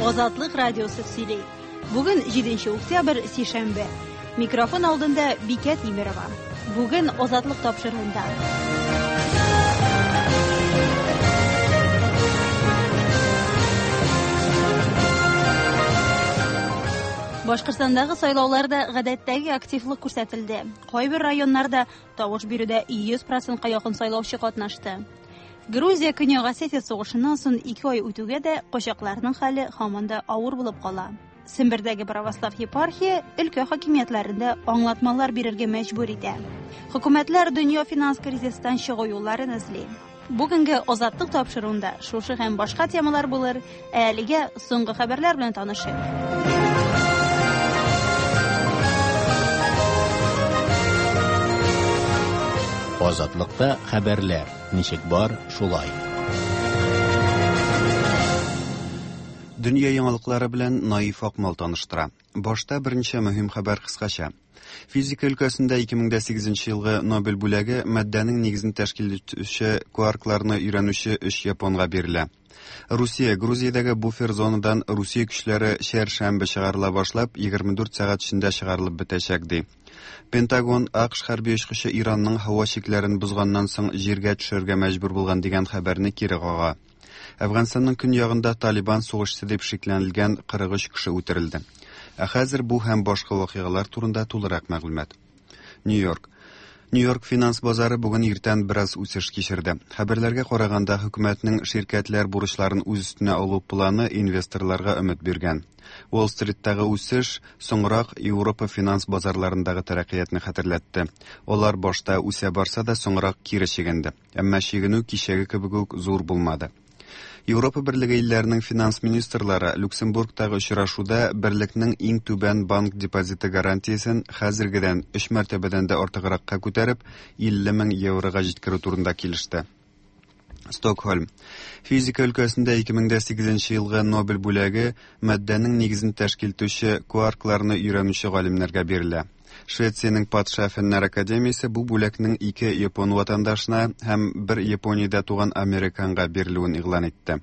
Азатлык радиосы сөйли. Бүген 7 октябрь сишәмбе. Микрофон алдында Бикә Тимерова. Бүген Азатлык тапшыруында. Башкортстандагы сайлауларда гадәттәге активлык күрсәтелде. Кайбер районнарда тавыш бирүдә 100%-ка якын сайлаучы катнашты. Грузия Көньяк Осетия сугышыннан соң 2 ай үтүгә дә качакларның хәле һаман да авыр булып кала. Сембердәге православ епархия өлкә хакимиятләрендә аңлатмалар бирергә мәҗбүр итә. Хөкүмәтләр дөнья финанс кризистан чыгу юлларын эзли. Бүгенге Азатлык тапшыруында шушы һәм башка темалар булыр. Әлегә соңгы хәбәрләр белән танышыйк. Азатлыкта хәбәрләр. Ничек бар, шулай. Дөнья яңалыклары белән Наиф Акмал таныштыра. Башта беренче мөһим хәбәр кыскача. Физика өлкәсендә 2008 елгы Нобель бүләге матдәнең нигезен тәшкил итүче кваркларны өйрәнүче 3 японга бирелә. Русия Грузиядәге буфер зонадан Русия көчләре шәршәмбе чыгарыла башлап 24 сәгать эчендә чыгарылып бетәчәк ди. Пентагон АКШ хәрби очкычы Иранның һава чикләрен бузганнан соң җиргә төшәргә мәҗбүр булган дигән хәбәрне кире кага. Әфганстанның көньягында Талибан сугышчысы дип шикләнелгән 43 кеше үтерелде. Ә хәзер бу һәм башка вакыйгалар турында тулырак мәгълүмат. Нью-Йорк финанс базары бүген иртән бераз үсеш кичерде. Хәбәрләргә караганда хөкүмәтнең ширкәтләр бурычларын үз өстенә алу планы инвесторларга өмет биргән. Уолл-Стриттагы үсеш соңрак Европа финанс базарларындагы тәрәккыятны хәтерләтте. Алар башта үсә барса да соңрак кире чигенде. Әмма чигенү кичәге кебек үк зур булмады. Европа Берлеге илләренең финанс министрлары Люксембургтагы очрашуда берлекнең иң түбән банк депозиты гарантиясен хәзергедән 3 мәртәбәдән дә артыгракка күтәреп 50 мең еврога җиткерү турында килеште. Стокгольм. Физика өлкәсендә 2008 елгы Нобель бүләге матдәнең нигезен тәшкил итүче кваркларны өйрәнүче галимнәргә бирелә. Швециянең патша фәннәр академиясе бу бүләкнең 2 япон ватандашына һәм 1 Япониядә туган американга бирелүен игълан итте.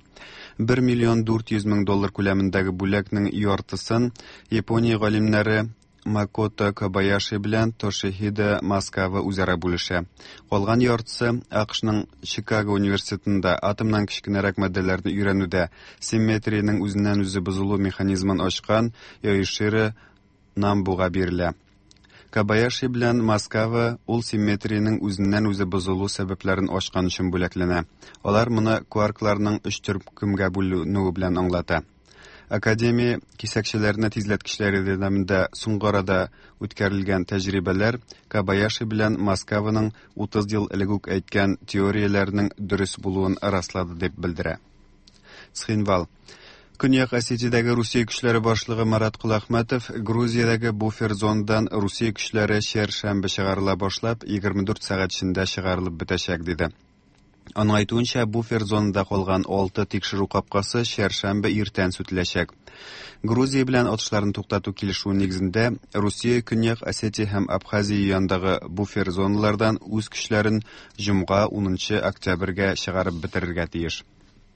1 миллион 400 мең доллар күләмендәге бүләкнең яртысын Япония галимнәре Макото Кобаяши белән Тошихиде Маскава үзара бүлешә. Калган яртысы АКШның Чикаго университетында атомнан кичкенәрәк матдәләрне өйрәнүдә симметриянең үзеннән-үзе бозылу механизмын ачкан Йоширо Намбуга бирелә. Кобаяши белән Маскава ул симметриянең үзеннән-үзе бозылу сәбәпләрен ачкан өчен бүләкләнә. Алар моны кваркларның 3 төркемгә бүленүе белән аңлата. Академия кисәкчеләрне тизләткечләре ярдәмендә соңгы арада үткәрелгән тәҗрибәләр Кобаяши белән Маскаваның 30 ел элек үк әйткән теорияләренең дөрес булуын раслады дип белдерә. Цхинвал. Көньяк Осетиядәге Русия көчләре башлыгы Марат Кулахматов Грузиядәге буфер зонадан Русия көчләре шәршәмбе чыгарыла башлап 24 сәгать эчендә чыгарылып бетәчәк диде. Аның әйтүенчә, буфер зонада калган 6 тикшерү капкасы шәршәмбе иртән сүтеләчәк. Грузия белән атышларны туктату килешүе нигезендә Русия Көньяк Осетия һәм Абхазия янындагы буфер зоналардан үз көчләрен җомга 10 октябрьгә чыгарып бетерергә тиеш.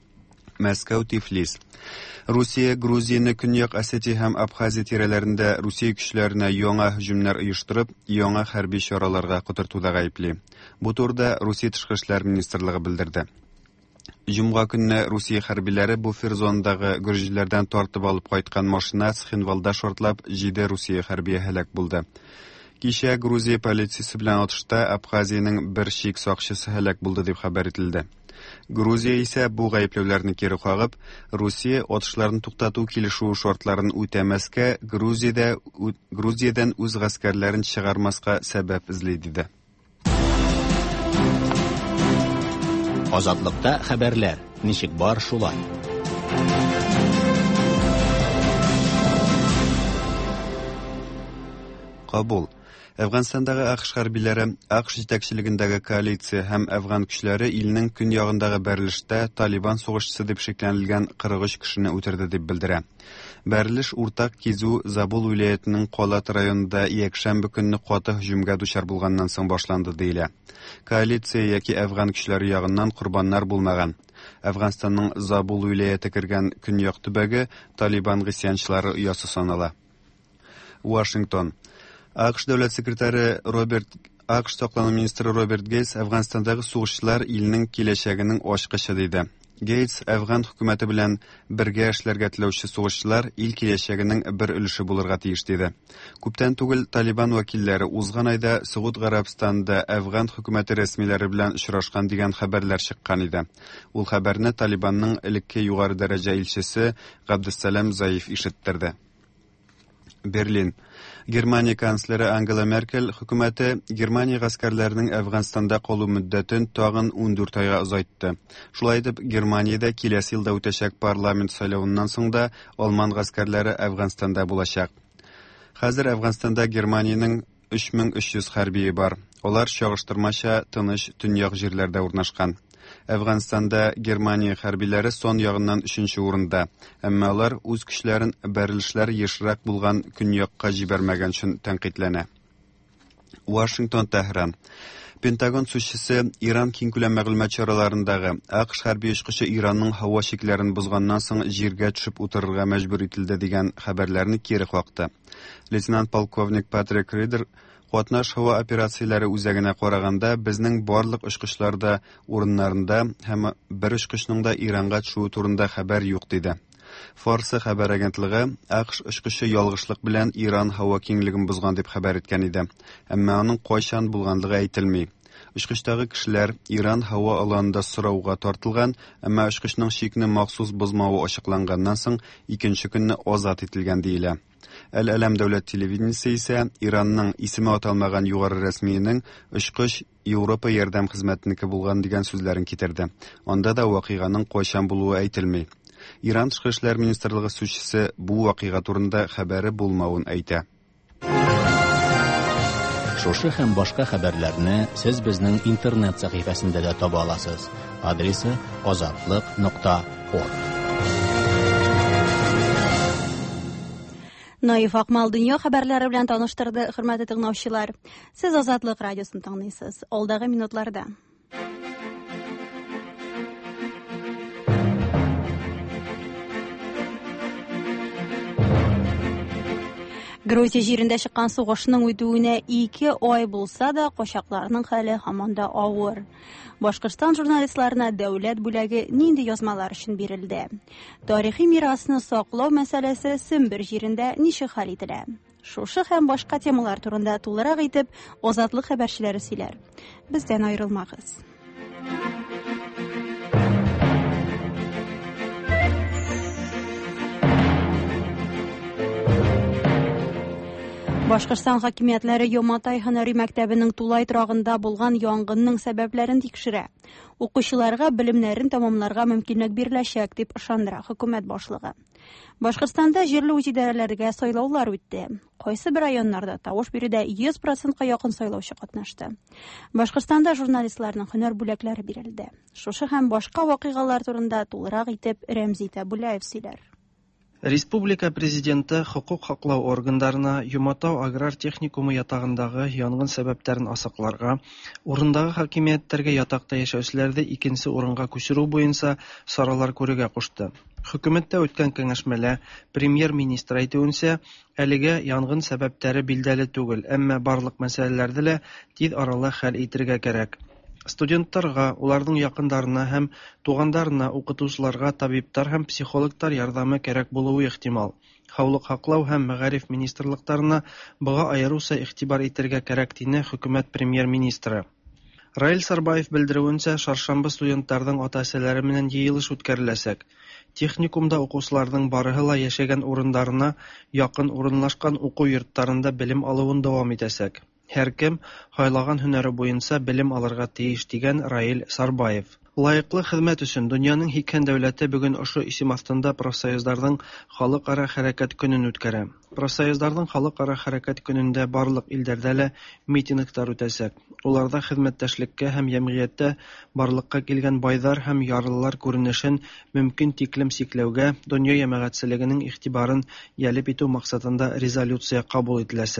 Мәскәү Тифлис. Русия Грузияны Көньяк Осетия һәм Абхазия тирәләрендә Русия көчләренә яңа һөҗүмнәр оештырып, яңа хәрби чараларга котыртуда гаепли. Бу турыда Русия Тышкы эшләр министрлыгы белдерде. Җомга көнне Русия хәрбиләре буфер зонадагы гөрҗиләрдән тартып алып кайткан машина Цхинвалда шартлап 7 Русия хәрбие һәлак булды. Кичә Грузия полициясе белән атышта Абхазиянең бер чик сакчысы һәлак булды дип хәбәр ителде. Грузия исә бу гаепләүләрне кире кагып, Русия атышларны туктату килешүе шартларын үтәмәскә, Грузиядән үз гаскәрләрен чыгармаска сәбәп эзли диде. Азатлыкта хәбәрләр. Ничек бар, шулай. Кабул. Әфганстандагы АКШ хәрбиләре, АКШ җитәкчелегендәге коалиция һәм әфган көчләре илнең көньягындагы бәрелештә Талибан сугышчысы дип шикләнелгән 43 кешене үтерде дип белдерә. Бәрелеш уртак кизү Забул вилаятының Калат районында якшәмбе көнне каты һөҗүмгә дучар булганнан соң башланды диелә. Коалиция яки әфган көчләре ягыннан курбаннар булмаган. Әфганстанның Забул вилаяте кергән көньяк төбәге Талибан гысьянчылары оясы санала. Вашингтон. АКШ дәүләт секретаре АКШ саклану министры Роберт Гейтс Әфганстандагы сугышчылар илнең киләчәгенең ачкычы диде. Гейтс Әфган хөкүмәте белән бергә эшләргә теләүче сугышчылар ил киләчәгенең бер өлеше булырга тиеш диде. Күптән түгел Талибан вәкилләре узган айда Сауд Гарәбстанында Әфган хөкүмәте рәсмиләре белән очрашкан дигән хәбәрләр чыккан иде. Ул хәбәрне Талибанның элекке югары дәрәҗә илчесе Габдуссалам Заиф ишеттерде. Берлин. Германия канцлеры Ангела Меркель хөкүмәте Германия гаскәрләренең Әфганстанда калу мөддәтен тагын 14 айга озайтты. Шулай итеп, Германиядә киләсе елда үтәчәк парламент сайлауыннан соң да Алман гаскәрләре Әфганстанда булачак. Хәзер Әфганстанда Германиянең 3300 хәрбие бар. Алар чагыштырмача тыныч төньяк җирләрдә урнашкан. Әфганстанда Германия хәрбиләре сон ягыннан 3нче урында, әмма алар үз көчләрен бәрелешләр ешрак булган көньякка җибәрмәгән өчен тәнкыйтьләнә. Вашингтон, Тәһран. Пентагон сүзчесе Иран киң күләм мәгълүмат чараларындагы АКШ хәрби очкычы Иранның һава шикләрен бузганнан соң җиргә төшеп утырырга мәҗбүр ителде дигән хәбәрләрне кире какты. Лейтенант полковник Патрик Ридер Катнаш һава операцияләре үзәгенә караганда безнең барлык очкычларда урыннарында һәм бер очкычның да Иранга төшү турында хәбәр юк диде. Фарсы хәбәр агентлыгы АКШ очкычы ялгышлык белән Иран һава киңлеген бузган дип хәбәр иткән иде. Әмма аның кайчан булганлыгы әйтелми. Очкычтагы кешеләр Иран һава аланында сорауга тартылган, әмма очкычның шикне махсус бозмавы ачыкланганнан соң икенче көнне азат ителгән диелә. Әл-Әләм дәүләт телевидениесе исә Иранның исеме аталмаган югары рәсмиенең очкыч Европа ярдәм хезмәтенеке булган дигән сүзләрен китерде. Анда да вакыйганың кайчан булуы әйтелми. Иран тышкы эшләр министрлыгы сүзчесе бу вакыйга турында хәбәре булмавын әйтә. Шушы һәм башка хәбәрләрне сез безнең интернет сәхифәсендә дә таба аласыз. Адресы azatlык.org. Наиф Акмал дөнья хәбәрләре белән таныштырды, хөрмәтле тыңлаучылар. Сез Азатлык радиосын тыңлыйсыз. Алдагы минутларда. Грузия җирендә чыккан сугышның үтүенә 2 ай булса да, качакларның хәле һаман да авыр. Башкортстан журналистларына дәүләт бүләге нинди язмалар өчен бирелде? Тарихи мирасны саклау мәсьәләсе Сөмбер җирендә ничек хәл ителә? Шушы һәм башка темалар турында тулырак итеп Азатлык хәбәрчеләре сөйләр. Бездән аерылмагыз. Башкортстан хакимиятләре Йоматай һөнәри мәктәбенең Тулай торагында булган янгынның сәбәпләрен тикшерә. Укучыларга белемнәрен тәмамларга мөмкинлек биреләчәк дип ышандыра хөкүмәт башлыгы. Башкортстанда җирле үзидарәләргә сайлаулар үтте. Кайсы бер районнарда тавыш бирүдә 100%-ка якын сайлаучы катнашты. Башкортстанда журналистларның һөнәр бүләкләре бирелде. Шушы һәм башка вакыйгалар турында тулырак итеп Рәмзитә Буляев сөйләр. Республика президенты хукук хаклау органнарына Юматау аграр техникумы ятагындагы янгын сәбәпләрен асыкларга, урындагы хакимияттәргә ятакта яшәүчеләрне икенче урынга күчерү буенча саралар күрергә кушты. Хөкүмәттә үткән киңәшмәдә премьер-министр әйтүенчә, әлегә янгын сәбәпләре билдәле түгел, әмма барлык мәсьәләләрдә дә тиз аралы хәл итәргә кирәк. Студентларга, уларның якындарына һәм тугандарына, укытучыларга табиблар һәм психологлар ярдәме кирәк булуы ихтимал. Һаулык хаклау һәм мәгариф министрлыкларына буга аеруча игътибар итәргә кирәк дине хөкүмәт премьер-министры. Раил Сарбаев белдерүенчә, шаршамбы студентларның ата-әсәләре менән җыелыш үткәреләчәк. Техникумда укучыларның барыһы ла яшәгән урыннарына якын урынлашкан уку йортларында белем алуын дәвам итәчәк. Һәркем хайлаган һөнәре буенча белем алырга тиеш дигән Раил Сарбаев. Лаеклы хезмәт өчен дөньяның һикән дәүләте бүген ошо исем астында профсоюзларның халыкара хәрәкәт көнен үткәрә. Профсоюзларның халыкара хәрәкәт көнендә барлык илләрдә лә митинглар үтәчәк. Уларда хезмәттәшлеккә һәм җәмгыятьтә барлыкка килгән байлар һәм ярлылар күренешен мөмкин тиклем сикләүгә, дөнья җәмәгатьчелегенең игътибарын җәлеп итү максатында резолюция кабул ителәчәк.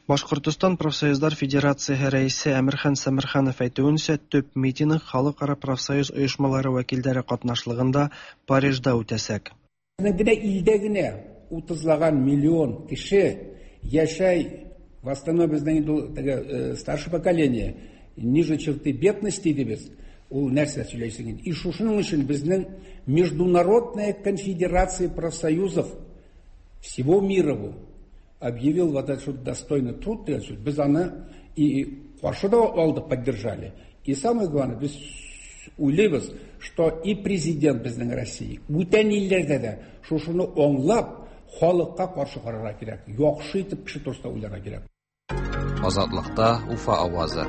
Башкортстан профсоюздар федерациясе рәисе Әмирхан Сәмерханов әйтүенчә, төп митинг халыкара профсоюз оешмалары вәкилләре катнашлыгында Парижда үтәсәк. Илдә генә 30 миллион кеше яшәй, в основном безнең старшее поколение, ниже черты бедности дибез. Ул нәрсә сөйләйсең? И шушының өчен безнең Международная конфедерация профсоюзов всего мира объявил вот этот достойный труд, без аны и каршы да алдык, поддержали. И самое главное, без уйлыйбыз, что и президент безнең России, бүтән илләрдә дә шушыны аңлап, халыкка каршы карарга кирәк. Яхшы итеп кеше турында уйларга кирәк. Азатлыкта Уфа авазы.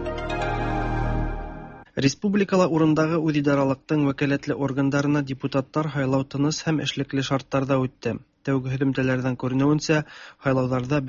Республикала урындагы үз-идаралыктың вәкаләтле органнарына депутаттар һайлау тыныс һәм эшлекле шартларда үтте. Тәүге һөҗүмләрдән күренүенчә, һайлауларда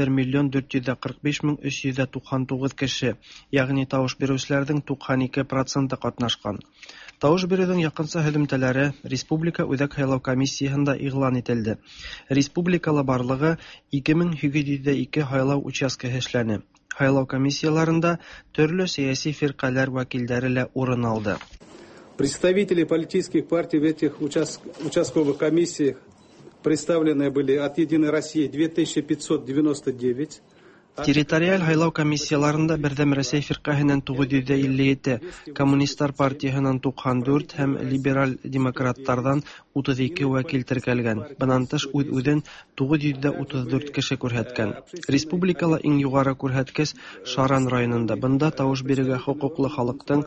1,445,399 кеше, ягъни тавыш бирүчеләрнең 92% катнашкан. Тавыш бирүнең якынча һөҗүмләре республика үзәк һайлау комиссиясендә игълан ителде. Республикала барлыгы 2802 һайлау участкасы эшләнә. Һайлау комиссияларында төрле сәяси фиркалар вәкилләре лә урын алды. Представители политических партий в этих участковых комиссиях представлены были от Единой России 2599. Территориаль һайлау комиссияларында Бердәм Рәсәй фиркаһеннән 957, Коммунистлар партиясеннән 94 һәм либераль демократлардан 32 вәкил теркәлгән. Буннан тыш үз-үзен 934 кеше күрһәткән. Республикала иң югары күрһәткеч Шаран районында. Бында тавыш бирергә хокуклы халыктың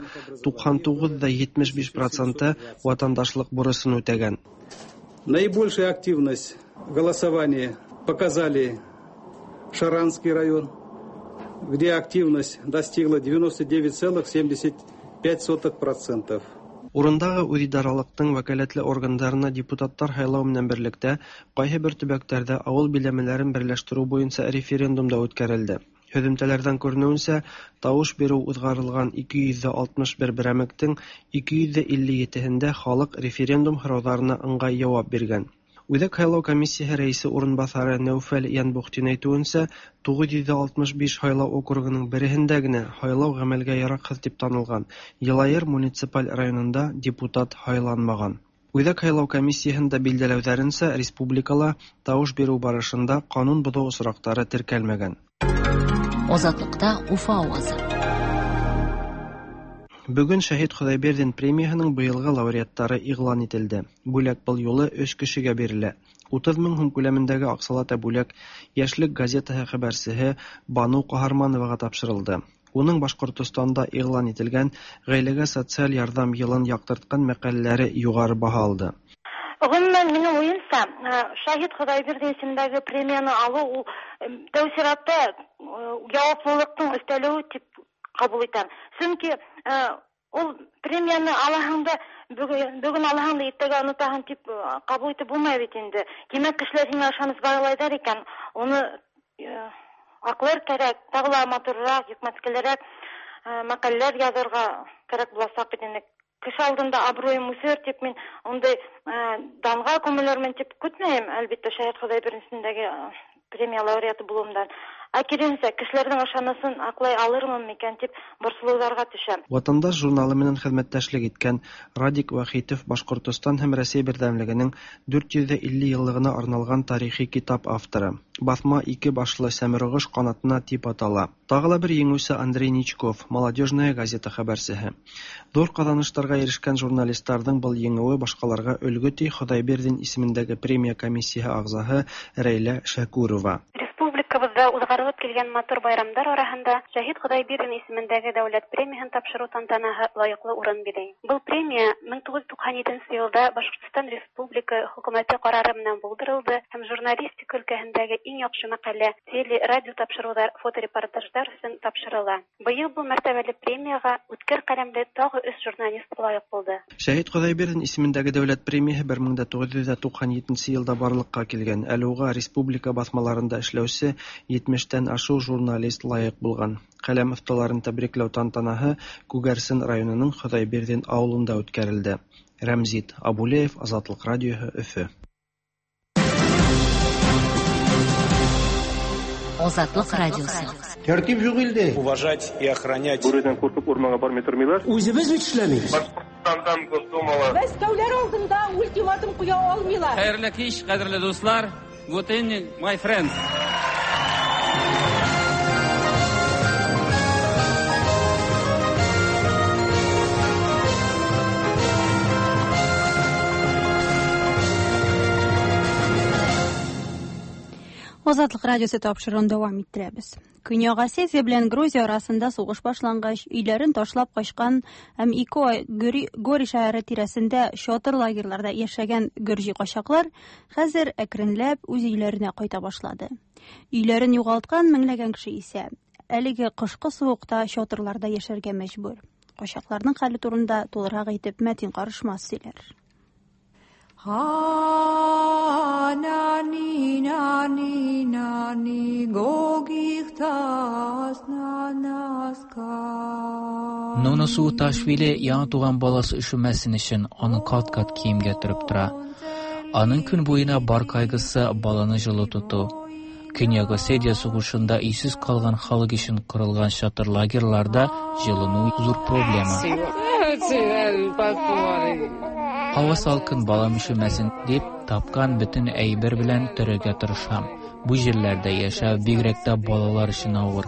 99,75% ватандашлык бурысын үтәгән. Наибольшая активность голосования показали Шаранский район, где активность достигла 99,75%. Урындагы үз-идаралыктың вәкаләтле органнарына депутаттар һайлау менән берлектә кайһы бер төбәктәрдә авыл биләмәләрен берләштерү буенча референдумда үткәрелде. Һөҗүмләрдән күренүенчә, тавыш бирү узгарылган 261 берәмектең 257-һендә халык референдум һорауларына ыңгай җавап биргән. Үзәк һайлау комиссиясе рәисе урынбасары Нәүфәл Янбухтин әйтүенчә, 965 һайлау округының береһендә генә һайлау гамәлгә яраксыз дип танылган. Елаер муниципаль районында депутат һайланмаган. Үзәк һайлау комиссиясендә билдәләүләренчә, республикала тавыш бирү барышында канун бозу очраклары теркәлмәгән. Азатлыкта Уфа авазы. Бүген Шәһид Худайбердин премиясының быелгы лауреаттары игълан ителде. Бүләк был юлы 3 кешегә бирелә. 30 мең сум күләмендәге аксалата бүләк Яшьлек газетаһы хәбәрчесе Бану Каһармановага тапшырылды. Уның Башкортстанда игълан ителгән гаиләгә социаль ярдәм елын яктырткан мәкаләләре югары баһа алды. Гомумән, минем уемча, Шәһид Худайбердин исемендәге премияны алу тәүсиратта җаваплылыктың өстәлүе дип кабул итәм. Чөнки ул премияны алаһында бүген алаһында иртәгә онытаһын дип кабул итеп булмый бит инде. Димәк, кешеләр һиңа ышанып баралайдар икән, уны аклар кирәк, тагыла матуррак, хикмәткәләрәк мәкаләләр язарга кирәк буласак бит инде. Кеше алдында абруем үсер дип мин ондай данга күмелермен дип көтмәйм, әлбәттә, Шәһид Худайбердин исемендәге премия лауреаты булуымдан. Акиренсә, кешеләрнең ышанысын аклай алырмын микән дип борсылуларга төшәм. Ватандаш журналы менән хезмәттәшлек иткән Радик Вахитов Башкортстан һәм Россия бердәмлегенең 450 еллыгына арналган тарихи китап авторы. Басма 2 башлы Сәмергыш канатына дип атала. Тагыла бер еңүче Андрей Ничков, Молодежная газета хәбәрчесе. Зур казанышларга ирешкән журналистларның был еңүе башкаларга өлге ти. Худайбердин исемендәге премия комиссиясе агзасы Рәйлә Шәкүрова. Республикабызда узгарылып килгән матур байрамдар араһында Шәһид Худайбердин исемендәге дәүләт премиясын тапшыру тантанаһы лаеклы урын биләй. Был премия 1997 елда Башкортстан Республика хөкүмәте карары менән булдырылды һәм журналистика өлкәһендәге иң яхшы мәкалә, теле-радио тапшырулар, фоторепортажлар өчен тапшырыла. Быел бу мәртәбәле премияга үткер каләмле тагы 3 журналист лаек булды. Шәһид Худайбердин исемендәге дәүләт премиясе 1997 елда барлыкка килгән. Әле уга республика басмаларында эшләүче 70-тән ашу журналист лаек булган. Каләм осталарын тәбрикләү тантанаһы Күгәрсен районының Худайбердин авылында үткәрелде. Рәмзит Абулеев, Азатлык радиоһы, Өфе. Азатлык радиосы. Тәртип юк илдә. Уважать и охранять. Бүредән куркып урманга бармый тормыйлар. Үзебез бит эшләмибез. Башкортстандан Госдумалы. Мәскәүләр алдында ультиматум куя алмыйлар. Хәерле кич, кадерле дуслар. Good evening, my friends. Азатлык радиосы тапшыруын дәвам иттерәбез. Көньяк Осетия белән Грузия арасында сугыш башлангач, өйләрен ташлап качкан һәм Гори шәһәре тирәсендә чатыр лагерьларда яшәгән гөрҗи качаклар хәзер әкренләп үз өйләренә кайта башлады. Өйләрен югалткан меңләгән кеше исә әлеге кышкы суыкта чатырларда яшәргә мәҗбүр. Качакларның хәле турында тулырак әйтеп Мәтин Карышмас сөйләр. Нуно Сууташвили яңа туган баласы өшүмәсен өчен аны кат-кат киемгә төреп тора. Аның көн буена бар кайгысы баланы җылы тоту. Көньяк Осетия сугышында ийсез калган халык өчен корылган чатыр лагерьларда җылыну зур проблема. Һава салкын, балам üşüмәсен дип, тапкан бөтен әйбер белән төрергә тырышам. Бу җирләрдә яшәү бигрәк тә балалар өчен авыр.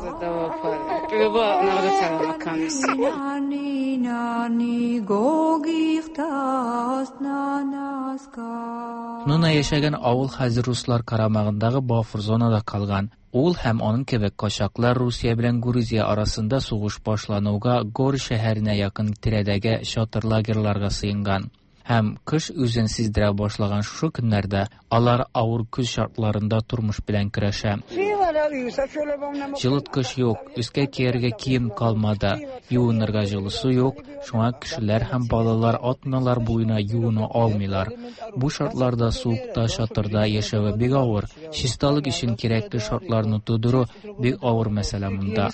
Нуна яшәгән авыл хәзер руслар карамагындагы буфер зонада калган. Ул һәм аның кебек качаклар Русия белән Грузия арасында сугыш башлануга Гори шәһәренә якын тирәдәге чатыр лагерьларга сыенган. Һәм кыш үзен сиздерә башлаган шушы көннәрдә алар авыр көз шартларында тормыш белән көрәшә. Җылыткыч юк, өскә кияргә кием калмады, юынырга җылы су юк, шуңа кешеләр һәм балалар атналар буена юына алмыйлар. Бу шартларда суыкта чатырда яшәү бик авыр. Чисталык өчен кирәкле шартларны тудыру бик авыр мәсьәлә монда.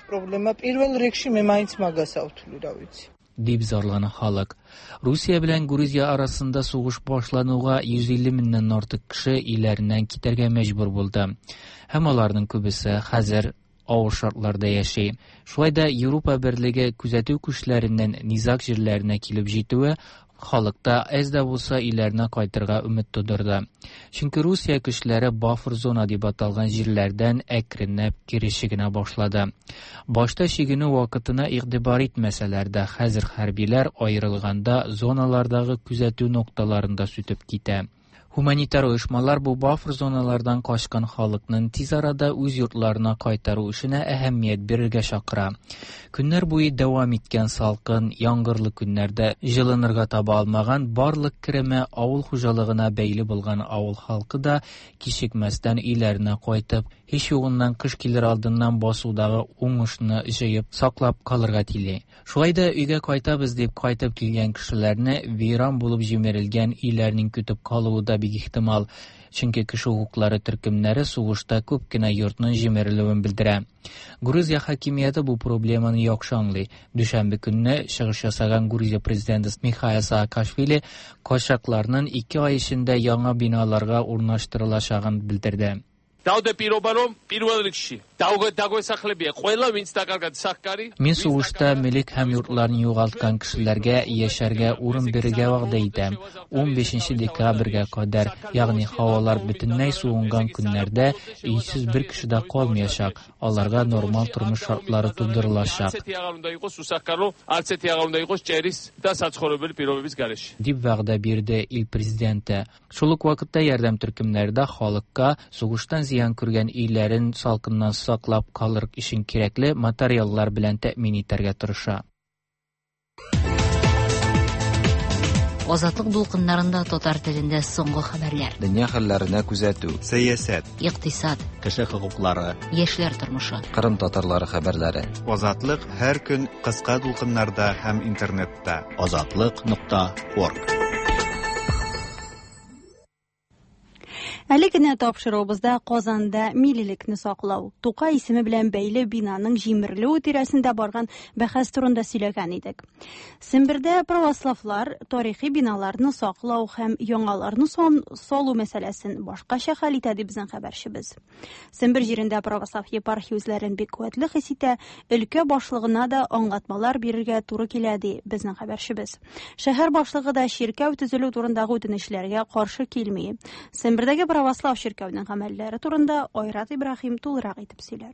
Дип зарлана халык. Русия белән Грузия арасында сугыш башлануга 150 меңнән артык кеше иләреннән китәргә мәҗбүр булды. Һәм аларның күбесе хәзер авыр шартларда яши. Шулай да Европа берлеге күзәтү көчләреннән низак җирләренә килеп җитүе халыкта әз дә булса иләренә кайтырга өмет тудырды. Чөнки Русия көчләре буфер зона дип аталган җирләрдән әкренләп кире чигенә башлады. Башта чигенү вакытына игътибар итмәсәләр дә, хәзер хәрбиләр аерылганда зоналардагы күзәтү нокталарында сүтеп китә. Humanitar оешмалар бу буфер зоналардан качкан халыкның тиз арада үз йортларына кайтару эшенә әһәмият бирергә чакыра. Көннәр буе дәвам иткән салкын, яңгырлы көннәрдә җылынырга таба алмаган барлык кереме авыл хуҗалыгына бәйле булган авыл халкы да кичекмәстән иләренә кайтып, һич югыннан кыш килер алдыннан басудагы уңышны җыеп саклап калырга тели. Шулай да өйгә кайтабыз дип кайтып килгән кешеләрне виран булып җимерелгән иләрнең көтеп калуы да бик ихтимал. Чөнки кеше хукуклары төркемнәре сугышта күп кенә йортның җимерелүен белдерә. Грузия хакимияте бу проблеманы яхшы аңлый. Дүшәмбе көнне чыгыш ясаган Грузия президенты Михаил Саакашвили качакларның 2 ай эчендә яңа биналарга урнаштырылачагын белдерде. Мин сугышта милек һәм йортларын югалткан кешеләргә яшәргә урын бирергә вәгъдә итәм. 15 декабрьгә кадәр, ягъни һавалар бөтенләй суынган көннәрдә өйсез бер кеше дә калмаячак. Аларга нормаль тормыш шартлары тудырылачак. Дип вәгъдә бирде ил президенты. Шул ук вакытта ярдәм төркемнәрдә халыкка сугыштан зыян күргән өйләрен салкыннан саклап калырг өчен кирәкле материаллар белән тәэмин итәргә тырыша. Азатлык дулкыннарында татар телендә соңгы хәбәрләр. Дөнья хәлләренә күзәтү, сәясәт, икътисад, кеше хокуклары, яшьләр тормышы, Кырым татарлары хәбәрләре. Азатлык һәр көн кыска дулкыннарда һәм интернетта. Азатлык.org. Әле генә тапшыруыбызда Казанда милилекне саклау, Тукай исеме белән бәйле бинаның җимерелүе тирәсендә барган бәхәс турында сөйләгән идек. Сембердә православлар тарихи биналарны саклау һәм яңаларны салу мәсьәләсен башкача хәл итә дип безнең хәбәрчебез. Сембер җирендә православ епархия үзләрен бик куәтле хис итә, өлкә башлыгына да аңлатмалар бирергә туры килә ди безнең хәбәрчебез. Шәһәр башлыгы да чиркәү төзелү турындагы үтенечләргә каршы килми. Сембердәге православ чиркәүнең гамәлләре турында Айрат Ибраһим тулырак итеп сөйләр.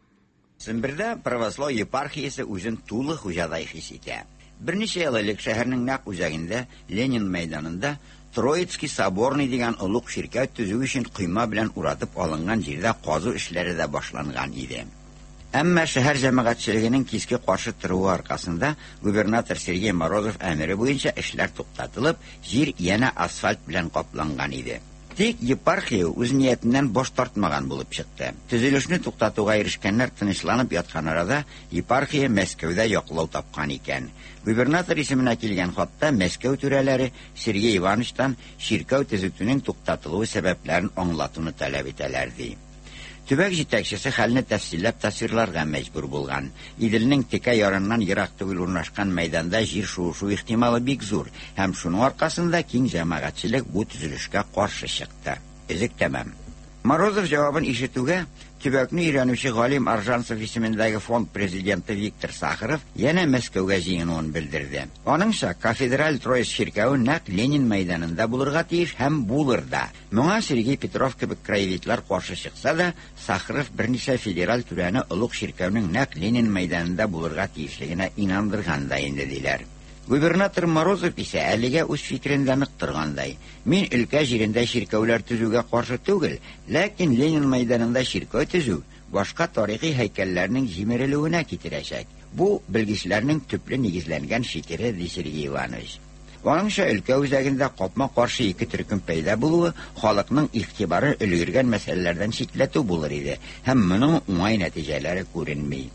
Сембердә православ епархиясе үзен тулы хуҗадай хис итә. Берничә ел элек шәһәрнең нәкъ үзәгендә Ленин мәйданында Троицкий соборный дигән олуг чиркәү төзү өчен койма белән уратып алынган җирдә казу эшләре дә башланган иде. Әмма шәһәр җәмәгатьчелегенең киске каршы торуы аркасында губернатор Сергей Морозов әмере буенча эшләр туктатылып, җир янә асфальт белән капланган иде. Тик епархия үз ниятеннән баш тартмаган булып чыкты. Төзелешне туктатуга ирешкәннәр тынычланып яткан арада епархия Мәскәүдә яклау тапкан икән. Губернатор исеменә килгән хатта Мәскәү түрәләре Сергей Ивановичтан чиркәү төзүтүнең туктатылуы сәбәпләрен аңлатуны таләп итәләр ди. Төбәк җитәкчесе хәлне тәфсилләп тасвирларга мәҗбүр булган. Иделнең текә ярыннан ерак түгел урнашкан мәйданда җир шуышу ихтималы бик зур, һәм шуның аркасында киң җәмәгатьчелек бу төзелешкә каршы чыкты. Өзек тәмам. Морозов җавабын ишетүгә төбәкне өйрәнүче Галим Аржанцев исемендәге фонд президенты Виктор Сахаров янә Мәскәүгә җыенуын белдерде. Аныңча, кафедраль Троиц чиркәүе нәкъ Ленин мәйданында булырга тиеш һәм булыр да. Моңа Сергей Петров кебек краеведлар каршы чыкса да, Сахаров берничә федераль түрәне олуг чиркәүнең нәкъ Ленин мәйданында булырга тиешлегенә инандырган да инде диләр. Губернатор Морозов исә әлегә үз фикерендә нык торгандай. Мин өлкә җирендә чиркәүләр төзүгә каршы түгел, ләкин Ленин мәйданында чиркәү төзү башка тарихи һәйкәлләрнең җимерелүенә китерәчәк. Бу белгечләрнең төпле нигезләнгән фикере ди Сергей Иванович. Аныңча, өлкә үзәгендә капма-каршы ике төркем пәйда булуы халыкның игътибарын өлгергән мәсьәләләрдән читләтү булыр иде, һәм моның уңай нәтиҗәләре күренми.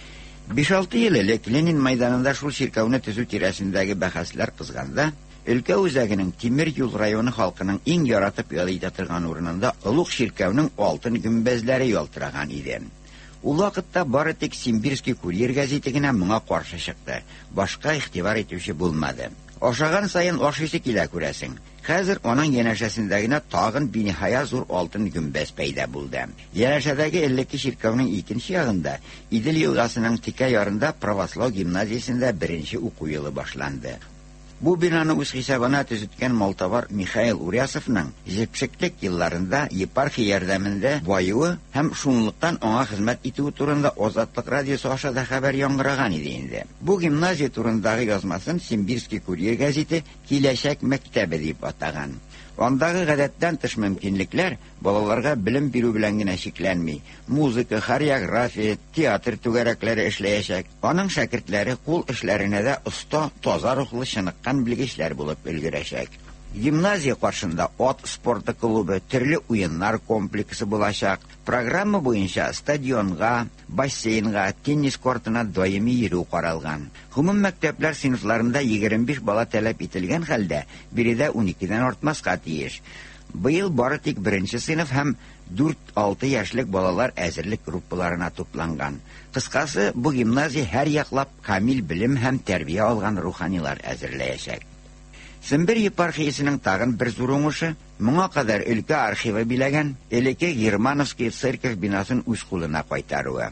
5-6 ел элек Ленин мәйданында шул чиркәүне төзү тирәсендәге бәхәсләр кызганда, өлкә үзәгенең Тимер юл районы халкының иң яратып ял итә торган урынында олуг чиркәүнең алтын гөмбәзләре ялтыраган иде. Ул вакытта бары тик Симбирский курьер газеты генә моңа каршы чыкты. Башка игътибар итүче булмады. Ашаган сайын ашыйсы килә күрәсең. Хәзер аның янәшәсендәгенә тагын биниһая зур алтын гөмбәз пәйда булды. Янәшәдәге элекке чиркәүнең икенче ягында, Идел елгасының текә ярында православ гимназиясендә беренче уку елы башланды. Бу бинаны үз хисабына төзеткән малтабар Михаил Урясовның җепшеклек елларында епархия ярдәмендә баюы һәм шунлыктан аңа хезмәт итүе турында Азатлык радиосы аша да хәбәр яңгыраган иде инде. Бу гимназия турындагы язмасын Симбирский курьер газеты киләчәк мәктәбе дип атаган. Андагы гадәттән тыш мөмкинлекләр балаларга белем бирү белән генә чикләнми. Музыка, хореография, театр түгәрәкләре эшләячәк. Аның шәкертләре кул эшләренә дә оста, таза рухлы чыныккан белгечләр булып өлгерәчәк. Гимназия каршында ат спорты клубы, төрле уеннар комплексы булачак. Программа буенча стадионга, бассейнга, теннис кортына даими йөрү каралган. Гомум мәктәпләр сыйныфларында 25 бала таләп ителгән хәлдә, биредә 12дән артмаска тиеш. Быел бары тик беренче сыйныф һәм 4-6 яшьлек балалар әзерлек группаларына тупланган. Кыскасы, бу гимназия һәр яклап камил белем һәм тәрбия алган руханилар әзерләячәк. Сембер епархиясының тагын бер зур уңышы, моңа кадәр өлкә архивы биләгән элекке Германовский церковь бинасын үз кулына кайтаруы.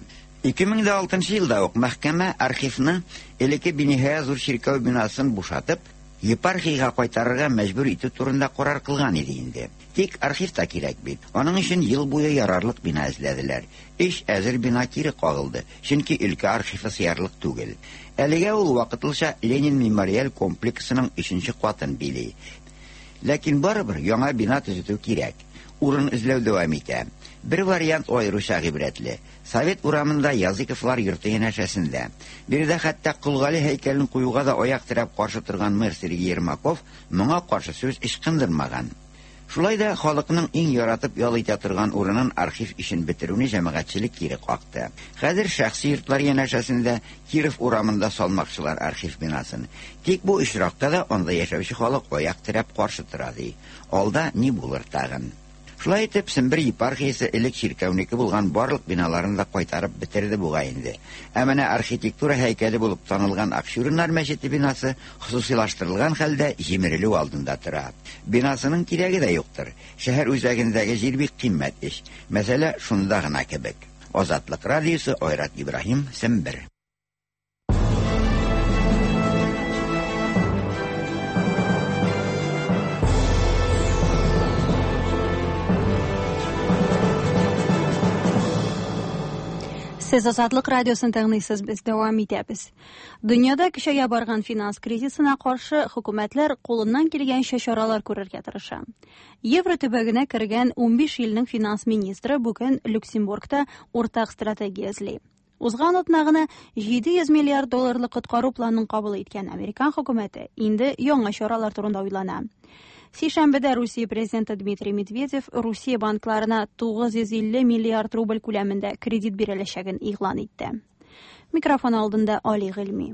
2006 елда ук мәхкәмә архивны элекке биниһая зур чиркәү бинасын бушатып, епархияга кайтарырга мәҗбүр итү турында карар кылган иде инде. Тик архивта кирәк бит. Аның өчен ел буе ярарлык бина эзләделәр. Эш әзер бина кире кагылды, чөнки өлкә архивы сыярлык түгел. Әлегә ул вакытлыча Ленин мемориаль комплексының 3нче катын били. Ләкин барыбер яңа бина төзетү кирәк. Урын эзләү дәвам итә. Бер вариант аеруча гыйбрәтле. Совет урамында Языковлар йорты янәшәсендә. Биредә хәтта Кулгали һәйкәлен куюга да аяк терәп каршы торган мэр Сергей Ермаков моңа каршы сүз ычкындырмаган. Шулай да халыкның иң яратып ял итә торган урынын архив ишен бетерүне җәмәгатьчелек кире какты. Хәзер шәхси йортлар янәшәсендә Киров урамында салмакчылар архив бинасын. Тик бу очракта да анда яшәүче халык аяк терәп каршы тора ди. Алда ни булыр тагын? Шулай итеп, Сембер епархиясе элек чиркәүнеке булган барлык биналарын да кайтарып бетерде бугай инде. Ә менә архитектура һәйкәле булып танылган Акчуриннар мәчете бинасы хусусилаштырылган хәлдә җимерелү алдында тора. Бинасының кирәге дә юктыр. Шәһәр үзәгендәге җир бик кыйммәт иш. Мәсьәлә шунда гына кебек. Азатлык радиосы, Айрат Ибраһим, Сембер. Сез Азатлык радиосын тыңлыйсыз, без дәвам итәбез. Дөньяда көчәя барган финанс кризисына каршы хөкүмәтләр кулыннан килгәнчә чаралар күрергә тырыша. Евро төбәгенә кергән 15 илнең финанс министры бүген Люксембургта уртак стратегия эзли. Узган атна гына 700 миллиард долларлык коткару планын кабул иткән Американ хөкүмәте инде яңа чаралар турында уйлана. Сишәмбедә Русия президенты Дмитрий Медведев Русия банкларына 950 миллиард рубль күләмендә кредит биреләчәген игълан итте. Микрофон алдында Али Гыйльми.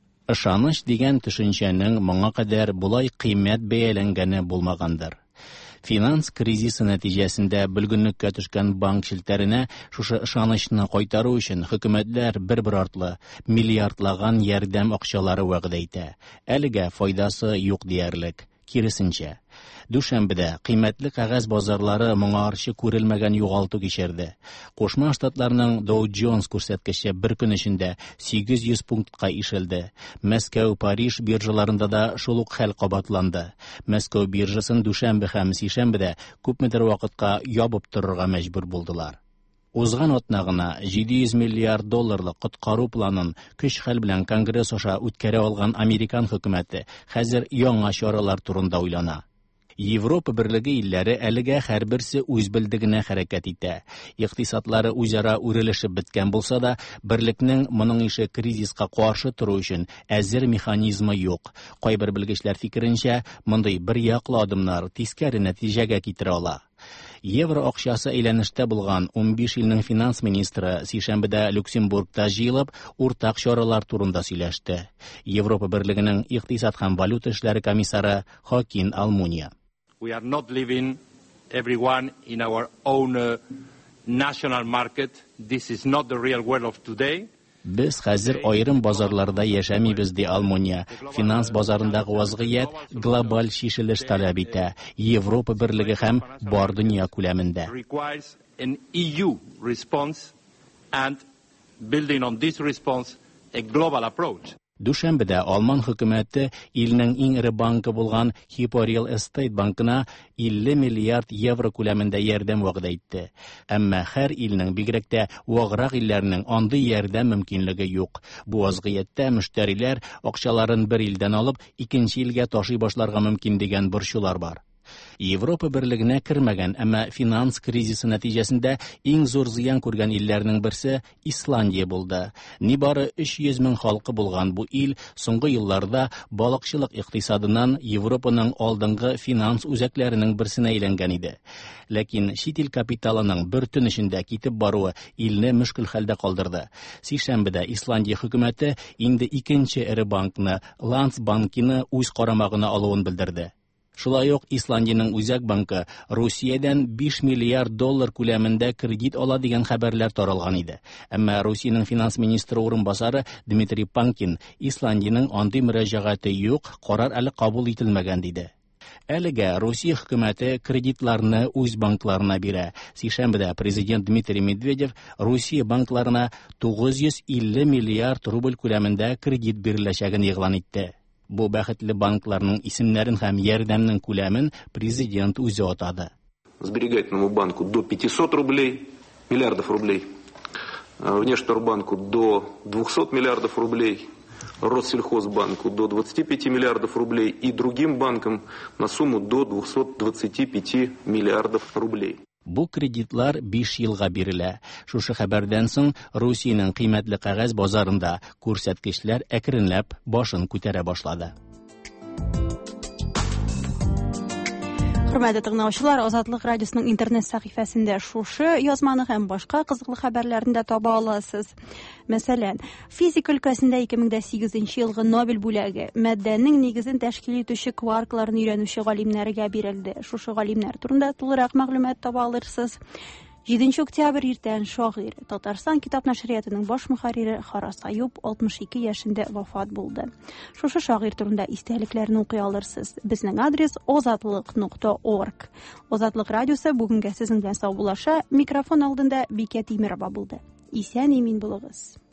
Ышаныч дигән төшенчәнең моңа кадәр булай кыйммәт бәяләнгәне булмагандыр. Финанс кризисы нәтиҗәсендә бөлгенлеккә төшкән банк шелтәренә шушы ышанычны кайтару өчен хөкүмәтләр бер артлы миллиардлаган ярдәм акчалары вәгъдә итә. Әлегә файдасы юк диярлек. Киресенчә, Дүшәмбедә кыйммәтле кәгазь базарлары моңарчы күрелмәгән югалту кичерде. Кушма Штатларның Dow Jones күрсәткече бер көн эчендә 800 пунктка ишелде. Мәскәү, Париж биржаларында да шул ук хәл кабатланды. Мәскәү биржасын дүшәмбе һәм сишәмбедә күпмедер вакытка ябып торырга мәҗбүр булдылар. Узган атна гына 700 миллиард долларлык коткару планын көч-хәл белән Конгресс аша үткәрә алган Американ хөкүмәте хәзер яңа чаралар турында уйлана. Европа берлеге илләре әлегә һәрберсе үз белдегенә хәрәкәт итә. Икътисадлары үзара үрелешеп беткән булса да, берлекнең моның ише кризиска каршы туру өчен әзер механизмы юк. Кайбер белгечләр фикеренчә, мондый бер яклы адымнар тискәре нәтиҗәгә китерә ала. Евро акчасы әйләнештә булган 15 илнең финанс министры сишәмбедә Люксембургта җыелып, уртак чаралар турында сөйләште. Европа берлегенең икътисад һәм валюта эшләре комиссары Хокин Алмуния. We are not living everyone in our own national market. This is not the real world of today. Без хәзер аерым базарларда яшәмибез, ди Алмуния. Финанс базарындагы вазгыять глобаль шишелеш таләп итә. Европа берлеге һәм бар дөнья күләмендә. Requires an EU response and building on this response a global approach. Дүшәмбедә Алман хөкүмәте илнең иң ире банкы булган Hypo Real Estate банкына 50 миллиард евро күләмендә ярдәм вәгъдә итте. Әмма һәр илнең, бигрәк тә ваграк илләрнең андый ярдәм мөмкинлеге юк. Бу вазгыятьтә мөштәриләр акчаларын бер илдән алып, икенче илгә ташый башларга мөмкин дигән борчулар бар. Европа берлегенә кермәгән, әмма финанс кризисы нәтиҗәсендә иң зур зыян күргән илләрнең берсе Исландия булды. Нибары 300 мең халкы булган бу ил соңгы елларда балыкчылык икътисадыннан Европаның алдынгы финанс үзәкләренең берсенә әйләнгән иде. Ләкин чит ил капиталының бер төн эчендә китеп баруы илне мөшкил хәлдә калдырды. Сишәмбедә Исландия хөкүмәте инде икенче ире банкны, Landsbankины үз карамагына алуын белдерде. Шулай ук Исландиянең үзәк банкы Русиядән 5 миллиард доллар күләмендә кредит ала дигән хәбәрләр таралган иде. Әмма Русиянең финанс министры урынбасары Дмитрий Панкин Исландиянең андый мөрәҗәгате юк, карар әле кабул ителмәгән диде. Әлегә Русия хөкүмәте кредитларны үз банкларына бирә. Сишәмбедә президент Дмитрий Медведев Русия банкларына 950 миллиард рубль күләмендә кредит биреләчәген игълан итте. Бу бәхетле банкларның исемнәрен һәм ярдәмнең күләмен президент үзе атады. Сберегательному банку до 500 миллиардов рублей, Внешторгбанку до 200 миллиардов рублей, Россельхозбанку до 25 миллиардов рублей и другим банкам на сумму до 225 миллиардов рублей. Бу кредитлар 5 елга бирелә. Шушы хәбәрдән соң Русиянең кыйммәтле кәгазь базарында күрсәткечләр әкренләп башын күтәрә башлады. Хөрмәтле тыңлаучылар, Азатлык радиосының интернет сәхифәсендә шушы язманы һәм башка кызыклы хәбәрләрне дә таба аласыз. Мәсәлән, физика өлкәсендә 2008 елгы Нобель бүләге матдәнең нигезен тәшкил итүче кваркларны өйрәнүче галимнәргә бирелде. Шушы галимнәр турында тулырак мәгълүмат таба алырсыз. 7 октябрь иртән шагыйрь, Татарстан китап нәшриятының баш мөхәррире Харас Аюп 62 яшендә вафат булды. Шушы шагыйрь турында истәлекләрне укый алырсыз. Безнең адрес ozatliq.org. Азатлык радиосы бүгенгә сезнең белән сау булаша. Микрофон алдында Бикә Тимерова булды. Исән-имин булыгыз.